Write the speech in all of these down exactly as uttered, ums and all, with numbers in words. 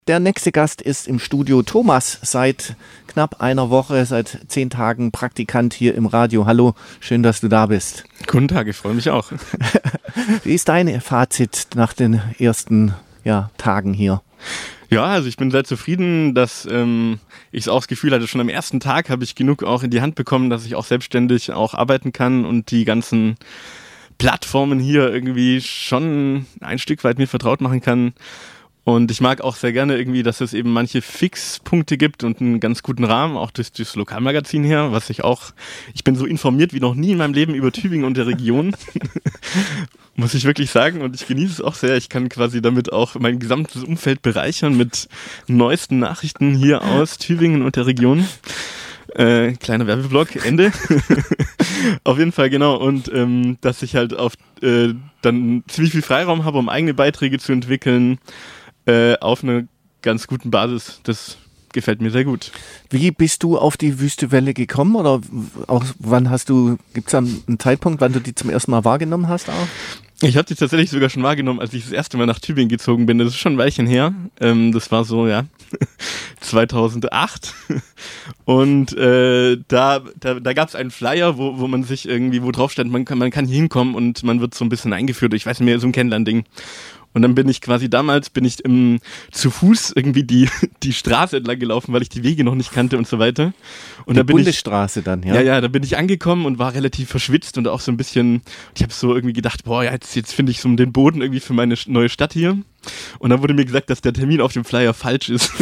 Der nächste Gast ist im Studio Thomas, seit knapp einer Woche, seit zehn Tagen Praktikant hier im Radio. Hallo, schön, dass du da bist. Guten Tag, ich freue mich auch. Wie ist dein Fazit nach den ersten ja, Tagen hier? Ja, also ich bin sehr zufrieden, dass ähm, ich auch das Gefühl hatte, schon am ersten Tag habe ich genug auch in die Hand bekommen, dass ich auch selbstständig auch arbeiten kann und die ganzen Plattformen hier irgendwie schon ein Stück weit mir vertraut machen kann. Und ich mag auch sehr gerne irgendwie, dass es eben manche Fixpunkte gibt und einen ganz guten Rahmen, auch durch das Lokalmagazin her, was ich auch, ich bin so informiert wie noch nie in meinem Leben über Tübingen und der Region, muss ich wirklich sagen, und ich genieße es auch sehr. Ich kann quasi damit auch mein gesamtes Umfeld bereichern mit neuesten Nachrichten hier aus Tübingen und der Region. Äh, kleiner Werbeblock, Ende. Auf jeden Fall, genau. Und ähm, dass ich halt auf äh, dann ziemlich viel Freiraum habe, um eigene Beiträge zu entwickeln, äh, auf einer ganz guten Basis. Das gefällt mir sehr gut. Wie bist du auf die Wüste Welle gekommen? Oder auch wann hast du, gibt es einen Zeitpunkt, wann du die zum ersten Mal wahrgenommen hast auch? Ich habe die tatsächlich sogar schon wahrgenommen, als ich das erste Mal nach Tübingen gezogen bin. Das ist schon ein Weilchen her. Ähm, das war so, ja, zweitausendacht. Und äh, da, da, da gab es einen Flyer, wo, wo man sich irgendwie, wo drauf stand, man kann, man kann hier hinkommen und man wird so ein bisschen eingeführt. Ich weiß nicht mehr, so ein Kennenlernding. Und dann bin ich quasi damals, bin ich im, zu Fuß irgendwie die, die Straße entlang gelaufen, weil ich die Wege noch nicht kannte und so weiter. Und die da bin Bundesstraße ich, dann, ja? Ja, ja, da bin ich angekommen und war relativ verschwitzt und auch so ein bisschen, ich habe so irgendwie gedacht, boah, ja, jetzt, jetzt finde ich so den Boden irgendwie für meine neue Stadt hier. Und dann wurde mir gesagt, dass der Termin auf dem Flyer falsch ist.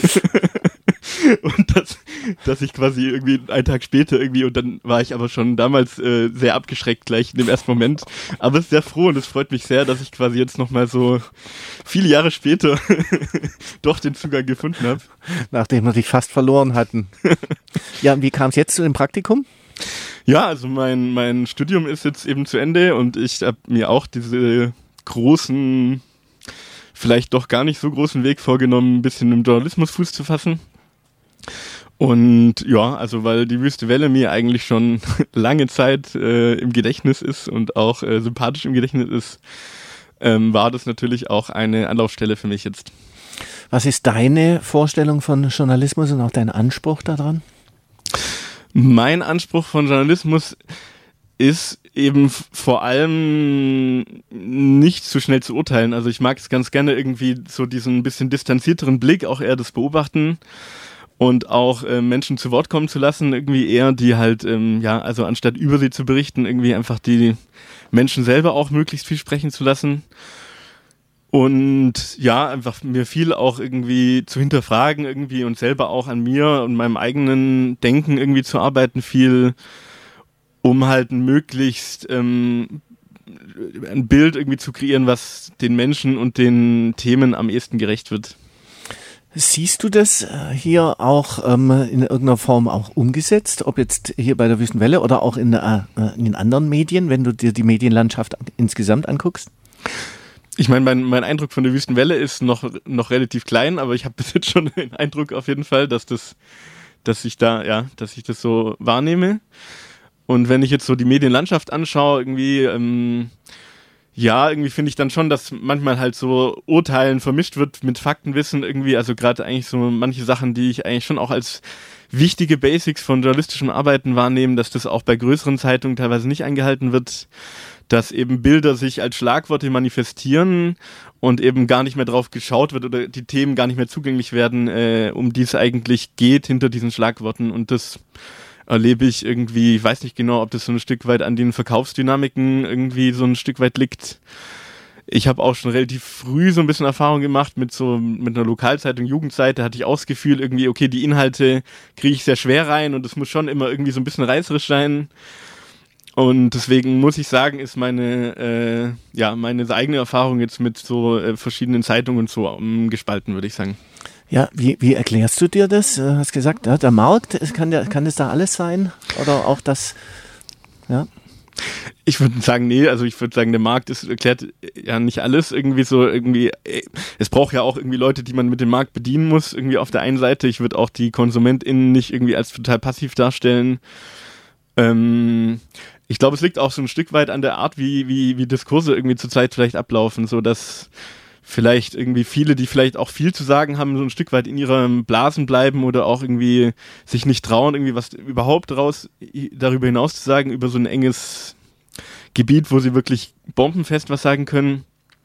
Und dass, dass ich quasi irgendwie einen Tag später irgendwie, und dann war ich aber schon damals äh, sehr abgeschreckt gleich in dem ersten Moment, aber sehr froh und es freut mich sehr, dass ich quasi jetzt nochmal so viele Jahre später doch den Zugang gefunden habe. Nachdem wir dich fast verloren hatten. Ja, wie kam es jetzt zu dem Praktikum? Ja, also mein, mein Studium ist jetzt eben zu Ende und ich habe mir auch diese großen, vielleicht doch gar nicht so großen Weg vorgenommen, ein bisschen im Journalismus Fuß zu fassen. Und ja, also weil die Wüste Welle mir eigentlich schon lange Zeit äh, im Gedächtnis ist und auch äh, sympathisch im Gedächtnis ist, ähm, war das natürlich auch eine Anlaufstelle für mich jetzt. Was ist deine Vorstellung von Journalismus und auch dein Anspruch daran? Mein Anspruch von Journalismus ist eben vor allem nicht zu schnell zu urteilen. Also ich mag es ganz gerne irgendwie so diesen bisschen distanzierteren Blick, auch eher das Beobachten. Und auch äh, Menschen zu Wort kommen zu lassen, irgendwie eher, die halt, ähm, ja, also anstatt über sie zu berichten, irgendwie einfach die Menschen selber auch möglichst viel sprechen zu lassen. Und ja, einfach mir viel auch irgendwie zu hinterfragen irgendwie und selber auch an mir und meinem eigenen Denken irgendwie zu arbeiten, viel, um halt ein möglichst ähm, ein Bild irgendwie zu kreieren, was den Menschen und den Themen am ehesten gerecht wird. Siehst du das hier auch ähm, in irgendeiner Form auch umgesetzt, ob jetzt hier bei der Wüstenwelle oder auch in, äh, in den anderen Medien, wenn du dir die Medienlandschaft insgesamt anguckst? Ich meine, mein, mein Eindruck von der Wüstenwelle ist noch, noch relativ klein, aber ich habe bis jetzt schon den Eindruck auf jeden Fall, dass das, dass ich da, ja, dass ich das so wahrnehme. Und wenn ich jetzt so die Medienlandschaft anschaue, irgendwie, ähm, ja, irgendwie finde ich dann schon, dass manchmal halt so Urteilen vermischt wird mit Faktenwissen irgendwie, also gerade eigentlich so manche Sachen, die ich eigentlich schon auch als wichtige Basics von journalistischem Arbeiten wahrnehme, dass das auch bei größeren Zeitungen teilweise nicht eingehalten wird, dass eben Bilder sich als Schlagworte manifestieren und eben gar nicht mehr drauf geschaut wird oder die Themen gar nicht mehr zugänglich werden, äh, um die es eigentlich geht hinter diesen Schlagworten, und das erlebe ich irgendwie, ich weiß nicht genau, ob das so ein Stück weit an den Verkaufsdynamiken irgendwie so ein Stück weit liegt. Ich habe auch schon relativ früh so ein bisschen Erfahrung gemacht mit so mit einer Lokalzeitung, Jugendzeit, da hatte ich auch das Gefühl irgendwie, okay, die Inhalte kriege ich sehr schwer rein und es muss schon immer irgendwie so ein bisschen reißerisch sein. Und deswegen muss ich sagen, ist meine äh, ja meine eigene Erfahrung jetzt mit so äh, verschiedenen Zeitungen und so um, gespalten, würde ich sagen. Ja, wie, wie erklärst du dir das? Du hast gesagt, ja, der Markt, kann, der, kann das da alles sein? Oder auch das, ja? Ich würde sagen, nee, also ich würde sagen, der Markt ist, erklärt ja nicht alles irgendwie so irgendwie, es braucht ja auch irgendwie Leute, die man mit dem Markt bedienen muss, irgendwie auf der einen Seite. Ich würde auch die KonsumentInnen nicht irgendwie als total passiv darstellen. Ähm, ich glaube, es liegt auch so ein Stück weit an der Art, wie, wie, wie Diskurse irgendwie zurzeit vielleicht ablaufen, so dass vielleicht irgendwie viele, die vielleicht auch viel zu sagen haben, so ein Stück weit in ihren Blasen bleiben oder auch irgendwie sich nicht trauen, irgendwie was überhaupt raus darüber hinaus zu sagen, über so ein enges Gebiet, wo sie wirklich bombenfest was sagen können.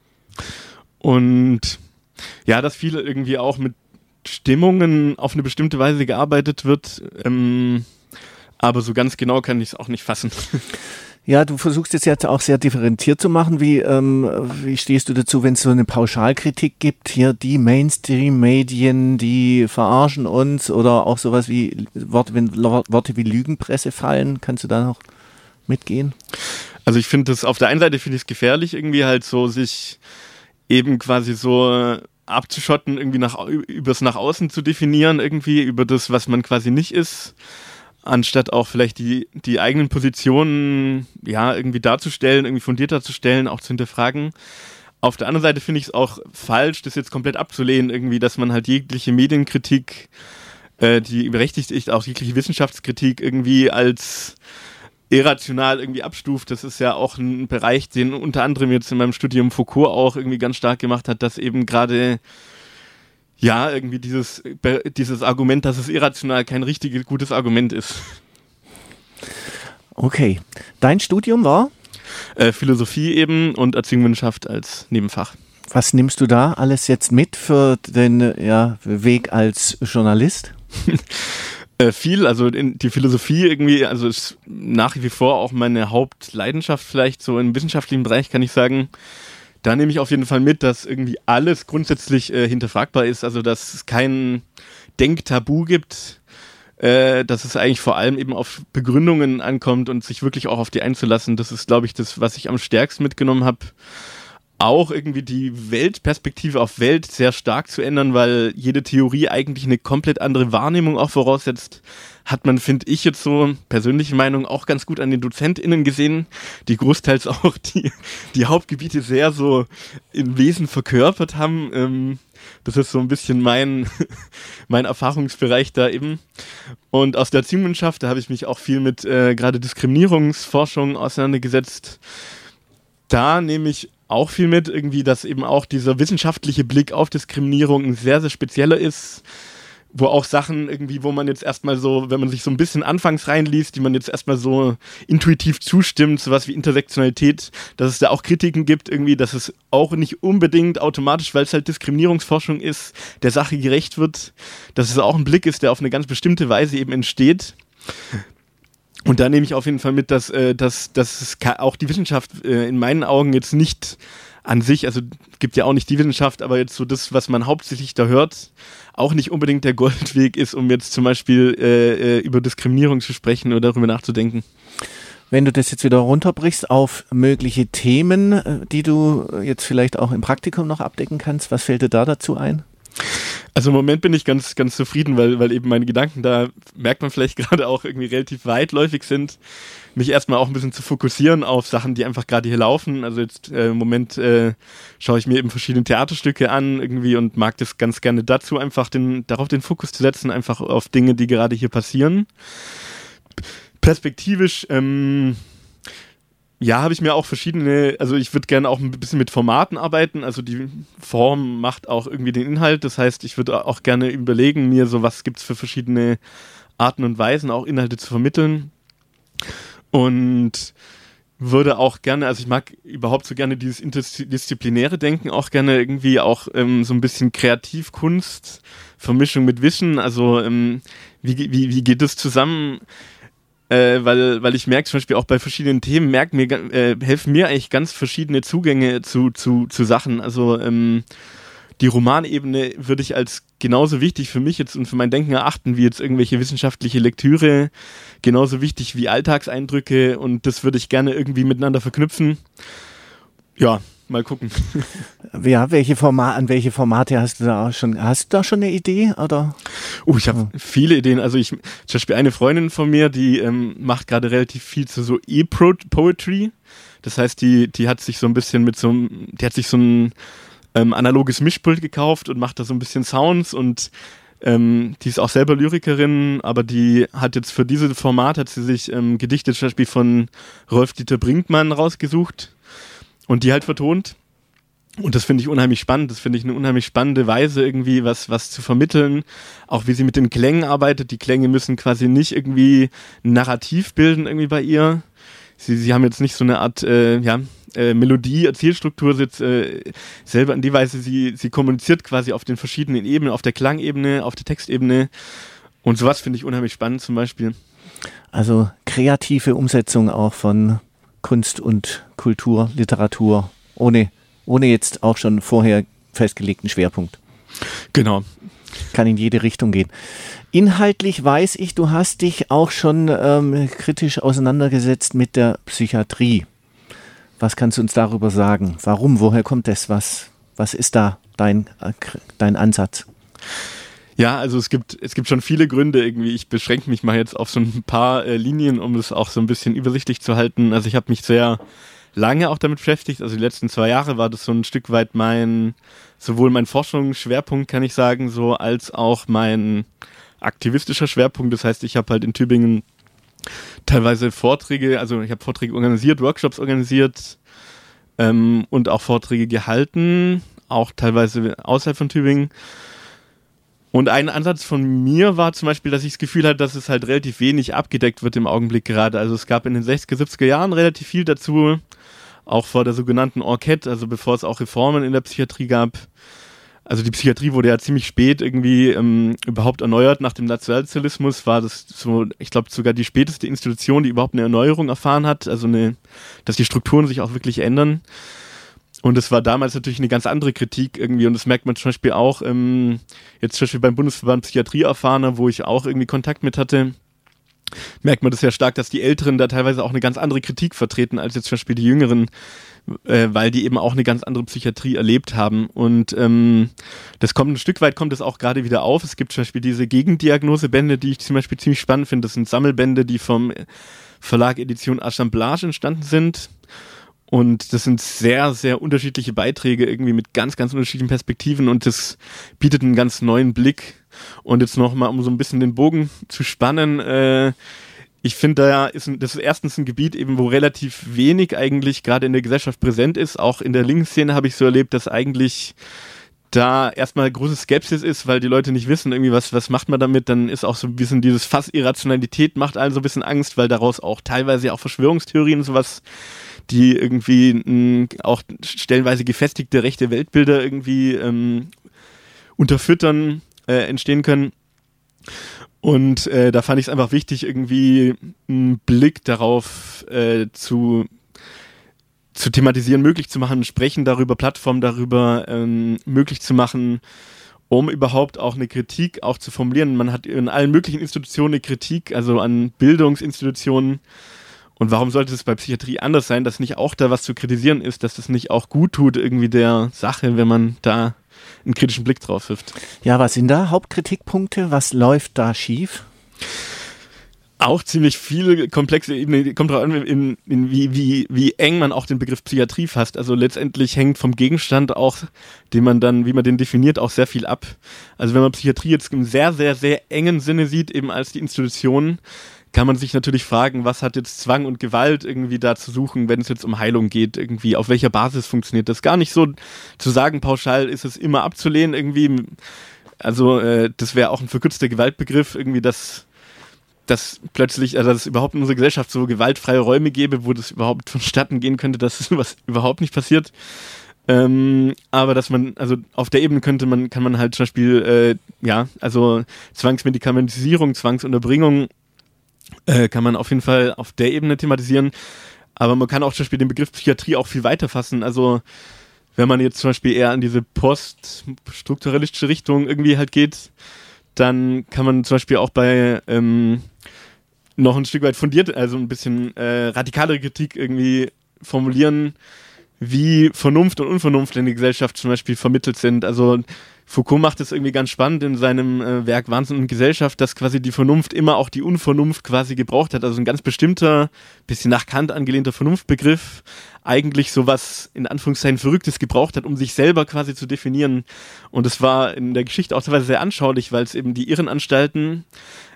Und ja, dass viele irgendwie auch mit Stimmungen auf eine bestimmte Weise gearbeitet wird, ähm, aber so ganz genau kann ich es auch nicht fassen. Ja, du versuchst es jetzt auch sehr differenziert zu machen. Wie, ähm, wie stehst du dazu, wenn es so eine Pauschalkritik gibt? Hier die Mainstream-Medien, die verarschen uns oder auch sowas wie Worte, wenn Worte wie Lügenpresse fallen. Kannst du da noch mitgehen? Also ich finde das, auf der einen Seite finde ich es gefährlich, irgendwie halt so sich eben quasi so abzuschotten, irgendwie nach, übers nach außen zu definieren, irgendwie über das, was man quasi nicht ist, anstatt auch vielleicht die, die eigenen Positionen, ja, irgendwie darzustellen, irgendwie fundiert darzustellen, auch zu hinterfragen. Auf der anderen Seite finde ich es auch falsch, das jetzt komplett abzulehnen, irgendwie, dass man halt jegliche Medienkritik, äh, die berechtigt ist, auch jegliche Wissenschaftskritik irgendwie als irrational irgendwie abstuft. Das ist ja auch ein Bereich, den unter anderem jetzt in meinem Studium Foucault auch irgendwie ganz stark gemacht hat, dass eben gerade ja, irgendwie dieses, dieses Argument, dass es irrational kein richtig gutes Argument ist. Okay. Dein Studium war? Äh, Philosophie eben und Erziehungswissenschaft als Nebenfach. Was nimmst du da alles jetzt mit für den ja, Weg als Journalist? äh, viel, also in die Philosophie irgendwie, also ist nach wie vor auch meine Hauptleidenschaft vielleicht so im wissenschaftlichen Bereich, kann ich sagen. Da nehme ich auf jeden Fall mit, dass irgendwie alles grundsätzlich äh, hinterfragbar ist, also dass es kein Denktabu gibt, äh, dass es eigentlich vor allem eben auf Begründungen ankommt und sich wirklich auch auf die einzulassen. Das ist, glaube ich, das, was ich am stärksten mitgenommen habe. Auch irgendwie die Weltperspektive auf Welt sehr stark zu ändern, weil jede Theorie eigentlich eine komplett andere Wahrnehmung auch voraussetzt. Hat man, finde ich jetzt so, persönliche Meinung, auch ganz gut an den DozentInnen gesehen, die großteils auch die, die Hauptgebiete sehr so im Wesen verkörpert haben. Ähm, das ist so ein bisschen mein, mein Erfahrungsbereich da eben. Und aus der Erziehungswissenschaft, da habe ich mich auch viel mit äh, gerade Diskriminierungsforschung auseinandergesetzt. Da nehme ich auch viel mit, irgendwie, dass eben auch dieser wissenschaftliche Blick auf Diskriminierung ein sehr, sehr spezieller ist, wo auch Sachen irgendwie, wo man jetzt erstmal so, wenn man sich so ein bisschen anfangs reinliest, die man jetzt erstmal so intuitiv zustimmt, sowas wie Intersektionalität, dass es da auch Kritiken gibt, irgendwie, dass es auch nicht unbedingt automatisch, weil es halt Diskriminierungsforschung ist, der Sache gerecht wird, dass es auch ein Blick ist, der auf eine ganz bestimmte Weise eben entsteht. Und da nehme ich auf jeden Fall mit, dass, äh, dass, dass es auch die Wissenschaft äh, in meinen Augen jetzt nicht an sich, also gibt ja auch nicht die Wissenschaft, aber jetzt so das, was man hauptsächlich da hört, auch nicht unbedingt der Goldweg ist, um jetzt zum Beispiel äh, über Diskriminierung zu sprechen oder darüber nachzudenken. Wenn du das jetzt wieder runterbrichst auf mögliche Themen, die du jetzt vielleicht auch im Praktikum noch abdecken kannst, was fällt dir da dazu ein? Also im Moment bin ich ganz, ganz zufrieden, weil, weil eben meine Gedanken da, merkt man vielleicht gerade auch irgendwie relativ weitläufig sind, mich erstmal auch ein bisschen zu fokussieren auf Sachen, die einfach gerade hier laufen. Also jetzt äh, im Moment äh, schaue ich mir eben verschiedene Theaterstücke an irgendwie und mag das ganz gerne dazu, einfach den, darauf den Fokus zu setzen, einfach auf Dinge, die gerade hier passieren. Perspektivisch, ähm, ja, habe ich mir auch verschiedene, also ich würde gerne auch ein bisschen mit Formaten arbeiten, also die Form macht auch irgendwie den Inhalt, das heißt, ich würde auch gerne überlegen, mir so, was gibt es für verschiedene Arten und Weisen, auch Inhalte zu vermitteln und würde auch gerne, also ich mag überhaupt so gerne dieses interdisziplinäre Denken, auch gerne irgendwie auch ähm, so ein bisschen Kreativkunst, Vermischung mit Wissen, also ähm, wie, wie, wie geht das zusammen? Äh, weil, weil ich merke zum Beispiel auch bei verschiedenen Themen, merke mir, äh, helfen mir eigentlich ganz verschiedene Zugänge zu, zu, zu Sachen. Also ähm, die Romanebene würde ich als genauso wichtig für mich jetzt und für mein Denken erachten, wie jetzt irgendwelche wissenschaftliche Lektüre, genauso wichtig wie Alltagseindrücke und das würde ich gerne irgendwie miteinander verknüpfen. Ja, mal gucken. Ja, welche Format, an welche Formate hast du da schon, hast du da schon eine Idee, oder? Oh, ich habe ja. viele Ideen. Also ich, zum Beispiel eine Freundin von mir, die ähm, macht gerade relativ viel zu so E-Poetry. Das heißt, die, die hat sich so ein bisschen mit so einem, die hat sich so ein ähm, analoges Mischpult gekauft und macht da so ein bisschen Sounds und ähm, die ist auch selber Lyrikerin, aber die hat jetzt für dieses Format, hat sie sich ähm, Gedichte zum Beispiel von Rolf-Dieter Brinkmann rausgesucht und die halt vertont. Und das finde ich unheimlich spannend. Das finde ich eine unheimlich spannende Weise, irgendwie was, was zu vermitteln. Auch wie sie mit den Klängen arbeitet. Die Klänge müssen quasi nicht irgendwie ein Narrativ bilden irgendwie bei ihr. Sie, sie haben jetzt nicht so eine Art, äh, ja, äh, Melodie, Erzählstruktur, jetzt, äh, selber in die Weise, sie, sie kommuniziert quasi auf den verschiedenen Ebenen, auf der Klangebene, auf der Textebene. Und sowas finde ich unheimlich spannend zum Beispiel. Also kreative Umsetzung auch von Kunst und Kultur, Literatur, ohne Ohne jetzt auch schon vorher festgelegten Schwerpunkt. Genau. Kann in jede Richtung gehen. Inhaltlich weiß ich, du hast dich auch schon ähm, kritisch auseinandergesetzt mit der Psychiatrie. Was kannst du uns darüber sagen? Warum? Woher kommt das? Was, was ist da dein, äh, dein Ansatz? Ja, also es gibt, es gibt schon viele Gründe irgendwie. Ich beschränke mich mal jetzt auf so ein paar äh, Linien, um es auch so ein bisschen übersichtlich zu halten. Also ich habe mich sehr lange auch damit beschäftigt, also die letzten zwei Jahre war das so ein Stück weit mein, sowohl mein Forschungsschwerpunkt, kann ich sagen, so als auch mein aktivistischer Schwerpunkt. Das heißt, ich habe halt in Tübingen teilweise Vorträge, also ich habe Vorträge organisiert, Workshops organisiert ähm, und auch Vorträge gehalten, auch teilweise außerhalb von Tübingen. Und ein Ansatz von mir war zum Beispiel, dass ich das Gefühl hatte, dass es halt relativ wenig abgedeckt wird im Augenblick gerade. Also es gab in den sechziger, siebziger Jahren relativ viel dazu, auch vor der sogenannten Enquete, also bevor es auch Reformen in der Psychiatrie gab. Also die Psychiatrie wurde ja ziemlich spät irgendwie ähm, überhaupt erneuert. Nach dem Nationalsozialismus war das so, ich glaube, sogar die späteste Institution, die überhaupt eine Erneuerung erfahren hat. Also eine, dass die Strukturen sich auch wirklich ändern. Und es war damals natürlich eine ganz andere Kritik irgendwie und das merkt man zum Beispiel auch ähm, jetzt zum Beispiel beim Bundesverband Psychiatrieerfahrener, wo ich auch irgendwie Kontakt mit hatte, merkt man das sehr stark, dass die Älteren da teilweise auch eine ganz andere Kritik vertreten als jetzt zum Beispiel die Jüngeren, äh, weil die eben auch eine ganz andere Psychiatrie erlebt haben. Und ähm, das kommt ein Stück weit, kommt das auch gerade wieder auf. Es gibt zum Beispiel diese Gegendiagnosebände, die ich zum Beispiel ziemlich spannend finde. Das sind Sammelbände, die vom Verlag Edition Assemblage entstanden sind. Und das sind sehr, sehr unterschiedliche Beiträge irgendwie mit ganz, ganz unterschiedlichen Perspektiven und das bietet einen ganz neuen Blick. Und jetzt nochmal, um so ein bisschen den Bogen zu spannen, äh, ich finde, da ist ein, das ist erstens ein Gebiet eben, wo relativ wenig eigentlich gerade in der Gesellschaft präsent ist. Auch in der linken Szene habe ich so erlebt, dass eigentlich da erstmal große Skepsis ist, weil die Leute nicht wissen, irgendwie was, was macht man damit, dann ist auch so ein bisschen dieses Fass Irrationalität macht allen so ein bisschen Angst, weil daraus auch teilweise auch Verschwörungstheorien und sowas, die irgendwie mh, auch stellenweise gefestigte rechte Weltbilder irgendwie ähm, unterfüttern, äh, entstehen können. Und äh, da fand ich es einfach wichtig, irgendwie einen Blick darauf äh, zu zu thematisieren, möglich zu machen, Sprechen darüber, Plattformen darüber ähm, möglich zu machen, um überhaupt auch eine Kritik auch zu formulieren. Man hat in allen möglichen Institutionen eine Kritik, also an Bildungsinstitutionen. Und warum sollte es bei Psychiatrie anders sein, dass nicht auch da was zu kritisieren ist, dass das nicht auch gut tut irgendwie der Sache, wenn man da einen kritischen Blick drauf wirft? Ja, was sind da Hauptkritikpunkte? Was läuft da schief? Auch ziemlich viele komplexe Ebenen, kommt drauf an, in, in wie, wie, wie eng man auch den Begriff Psychiatrie fasst. Also letztendlich hängt vom Gegenstand auch, den man dann, wie man den definiert, auch sehr viel ab. Also wenn man Psychiatrie jetzt im sehr, sehr, sehr engen Sinne sieht, eben als die Institution, kann man sich natürlich fragen, was hat jetzt Zwang und Gewalt irgendwie da zu suchen, wenn es jetzt um Heilung geht, irgendwie, auf welcher Basis funktioniert das? Gar nicht so zu sagen, pauschal ist es immer abzulehnen irgendwie. Also äh, das wäre auch ein verkürzter Gewaltbegriff, irgendwie, dass dass plötzlich, also dass es überhaupt in unserer Gesellschaft so gewaltfreie Räume gäbe, wo das überhaupt vonstatten gehen könnte, dass sowas überhaupt nicht passiert. Ähm, aber dass man, also auf der Ebene könnte man, kann man halt zum Beispiel, äh, ja, also Zwangsmedikamentisierung, Zwangsunterbringung äh, kann man auf jeden Fall auf der Ebene thematisieren. Aber man kann auch zum Beispiel den Begriff Psychiatrie auch viel weiter fassen. Also wenn man jetzt zum Beispiel eher an diese poststrukturalistische Richtung irgendwie halt geht, dann kann man zum Beispiel auch bei ähm, noch ein Stück weit fundiert, also ein bisschen äh, radikalere Kritik irgendwie formulieren, wie Vernunft und Unvernunft in der Gesellschaft zum Beispiel vermittelt sind. Also Foucault macht es irgendwie ganz spannend in seinem äh, Werk Wahnsinn und Gesellschaft, dass quasi die Vernunft immer auch die Unvernunft quasi gebraucht hat. Also ein ganz bestimmter, bisschen nach Kant angelehnter Vernunftbegriff eigentlich sowas in Anführungszeichen Verrücktes gebraucht hat, um sich selber quasi zu definieren. Und es war in der Geschichte auch teilweise sehr anschaulich, weil es eben die Irrenanstalten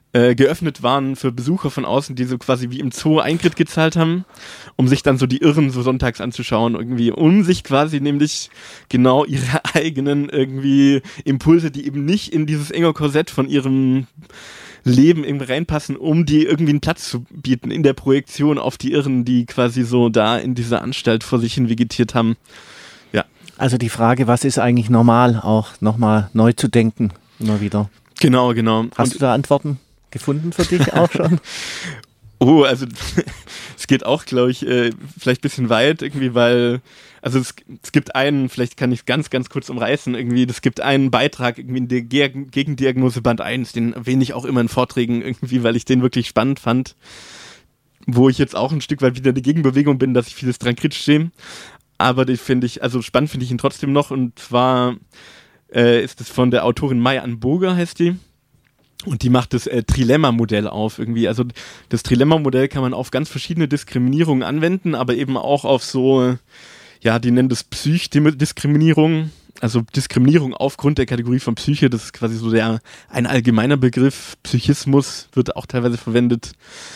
äh, geöffnet waren für Besucher von außen, die so quasi wie im Zoo Eintritt gezahlt haben, um sich dann so die Irren so sonntags anzuschauen, irgendwie, um sich quasi nämlich genau ihre eigenen irgendwie Impulse, die eben nicht in dieses enge Korsett von ihrem Leben irgendwie reinpassen, um die irgendwie einen Platz zu bieten in der Projektion auf die Irren, die quasi so da in dieser Anstalt vor sich hin vegetiert haben. Ja. Also die Frage, was ist eigentlich normal, auch nochmal neu zu denken, immer wieder. Genau, genau. Hast Und du da Antworten gefunden für dich auch schon? Oh, also es geht auch, glaube ich, äh, vielleicht ein bisschen weit irgendwie, weil, also es, es gibt einen, vielleicht kann ich es ganz, ganz kurz umreißen, irgendwie, es gibt einen Beitrag irgendwie in der Ge- Gegendiagnose Band eins, den erwähne ich auch immer in Vorträgen irgendwie, weil ich den wirklich spannend fand, wo ich jetzt auch ein Stück weit wieder in die Gegenbewegung bin, dass ich vieles dran kritisch sehe, aber den finde ich, also spannend finde ich ihn trotzdem noch, und zwar äh, ist es von der Autorin May-Ann Boger, heißt die. Und die macht das äh, Trilemma-Modell auf irgendwie. Also das Trilemma-Modell kann man auf ganz verschiedene Diskriminierungen anwenden, aber eben auch auf so, ja, die nennen das Psychdiskriminierung, also Diskriminierung aufgrund der Kategorie von Psyche. Das ist quasi so der ein allgemeiner Begriff. Psychismus wird auch teilweise verwendet.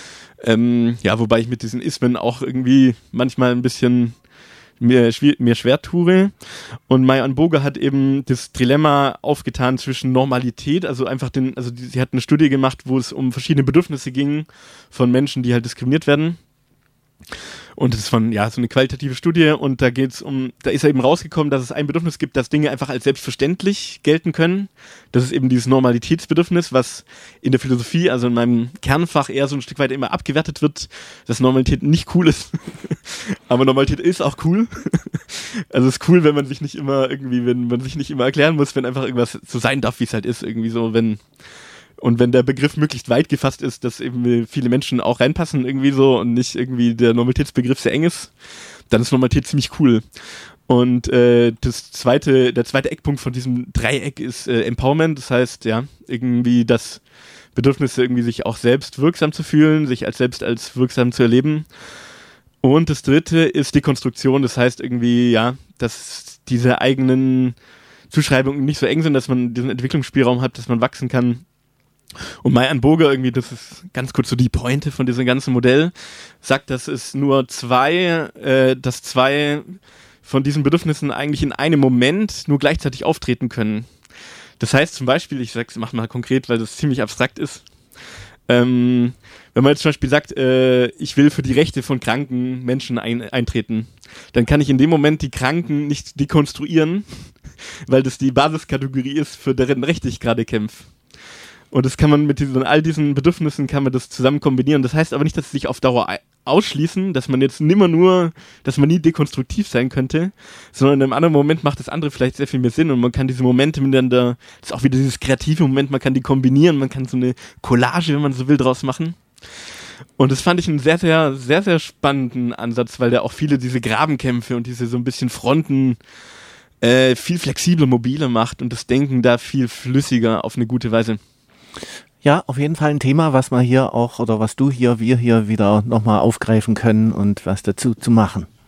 Ähm, ja, wobei ich mit diesen Ismen auch irgendwie manchmal ein bisschen mir, schwer, mir schwer tue. Und May-Ann Boger hat eben das Trilemma aufgetan zwischen Normalität, also einfach den, also die, sie hat eine Studie gemacht, wo es um verschiedene Bedürfnisse ging von Menschen, die halt diskriminiert werden. Und das ist von, ja, so eine qualitative Studie, und da geht's um, da ist eben rausgekommen, dass es ein Bedürfnis gibt, dass Dinge einfach als selbstverständlich gelten können. Das ist eben dieses Normalitätsbedürfnis, was in der Philosophie, also in meinem Kernfach, eher so ein Stück weit immer abgewertet wird, dass Normalität nicht cool ist. Aber Normalität ist auch cool. Also es ist cool, wenn man sich nicht immer irgendwie, wenn man sich nicht immer erklären muss, wenn einfach irgendwas so sein darf, wie es halt ist, irgendwie so, wenn, und wenn der Begriff möglichst weit gefasst ist, dass eben viele Menschen auch reinpassen irgendwie so und nicht irgendwie der Normalitätsbegriff sehr eng ist, dann ist Normalität ziemlich cool. Und äh, das zweite, der zweite Eckpunkt von diesem Dreieck ist äh, Empowerment. Das heißt, ja, irgendwie das Bedürfnis, irgendwie sich auch selbst wirksam zu fühlen, sich als selbst als wirksam zu erleben. Und das dritte ist Dekonstruktion. Das heißt irgendwie, ja, dass diese eigenen Zuschreibungen nicht so eng sind, dass man diesen Entwicklungsspielraum hat, dass man wachsen kann. Und May-Ann Boger irgendwie, das ist ganz kurz so die Pointe von diesem ganzen Modell, sagt, dass es nur zwei, äh, dass zwei von diesen Bedürfnissen eigentlich in einem Moment nur gleichzeitig auftreten können. Das heißt zum Beispiel, ich sag's, mach mal konkret, weil das ziemlich abstrakt ist, ähm, wenn man jetzt zum Beispiel sagt, äh, ich will für die Rechte von kranken Menschen ein, eintreten, dann kann ich in dem Moment die Kranken nicht dekonstruieren, weil das die Basiskategorie ist, für deren Rechte ich gerade kämpfe. Und das kann man mit diesen, all diesen Bedürfnissen kann man das zusammen kombinieren. Das heißt aber nicht, dass sie sich auf Dauer ausschließen, dass man jetzt nimmer nur, dass man nie dekonstruktiv sein könnte, sondern in einem anderen Moment macht das andere vielleicht sehr viel mehr Sinn und man kann diese Momente miteinander, das ist auch wieder dieses kreative Moment, man kann die kombinieren, man kann so eine Collage, wenn man so will, draus machen. Und das fand ich einen sehr, sehr, sehr, sehr spannenden Ansatz, weil der auch viele diese Grabenkämpfe und diese so ein bisschen Fronten äh, viel flexibler, mobiler macht und das Denken da viel flüssiger auf eine gute Weise. Ja, auf jeden Fall ein Thema, was man hier auch, oder was du hier, wir hier wieder nochmal aufgreifen können und was dazu zu machen.